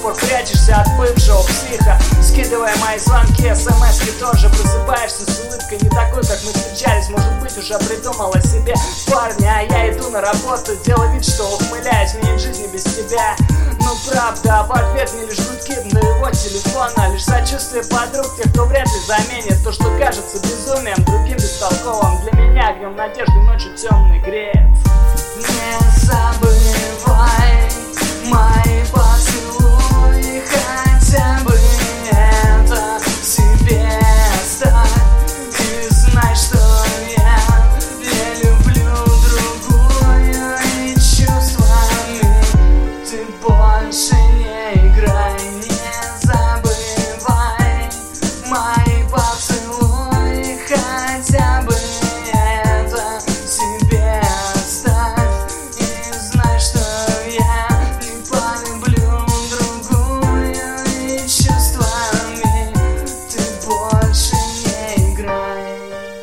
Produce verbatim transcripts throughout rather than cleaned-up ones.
пор прячешься от бывшего психа, скидывая мои звонки, смс-ки тоже. Просыпаешься с улыбкой не такой, как мы встречались. Может быть, уже придумала себе парня, а я иду на работу, делаю вид, что ухмыляюсь. Мне нет жизни без тебя. Ну правда, а в ответ мне лишь гудки на его телефона, лишь сочувствие подруг, тех, кто вряд ли заменит то, что кажется безумием, другим бестолковым. Для меня огнем надежды ночью темный греет. Не забывай мои поцелуи, хотя бы это себе оставь. И знай, что я, я люблю другую, и чувствами ты больше не играй. Не забывай мои поцелуи, хотя бы это себе оставь. И знай, что я не полюблю другую, и чувствами ты больше не играй.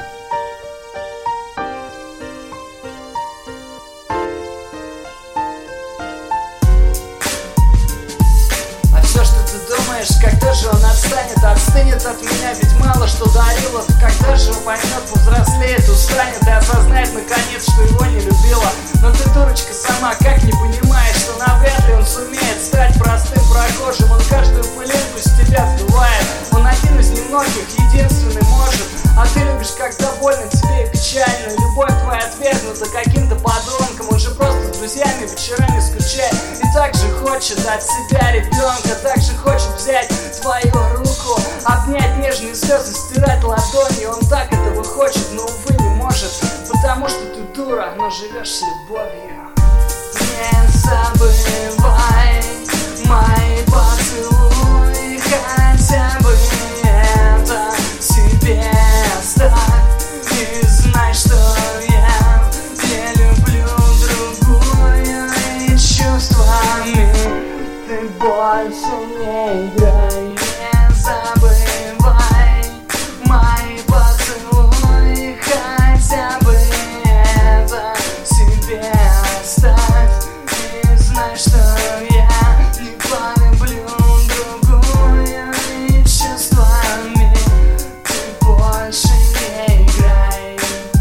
А все, что ты думаешь, когда же он отстанет, отстынет от меня, ведь мало что дарила. Когда же он поймет, повзрослеет, устанет и осознает наконец, что его не любила. Но ты, дурочка, сама как не понимаешь, что навряд ли он сумеет стать простым прохожим. Он каждую пылинку с тебя сдувает, он один из немногих, единственный может. А ты любишь, когда больно тебе и печально. Любовь твоя отвергнута каким-то подонком. Он же просто с друзьями вечерами скучает и так же хочет от себя ребенка, так же хочет взять твою руку, обнять нежные слезы, стирать ладони. Он так этого хочет, но увы не может, потому что ты дура, но живешь с любовью. Не забывай мои поцелуи, хотя бы это себе оставь. И знай, что я, я люблю другую, и чувствами ты больше не играй. Не забывай мои поцелуи, хотя бы это себе оставь. И знай, что я не полюблю другую, и чувствами ты больше не играй.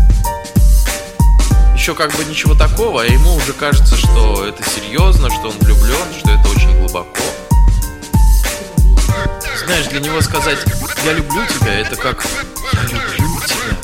Еще как бы ничего такого, а ему уже кажется, что это серьезно, что он влюблен, что это очень глубоко. Знаешь, для него сказать «я люблю тебя» — это как «я люблю тебя».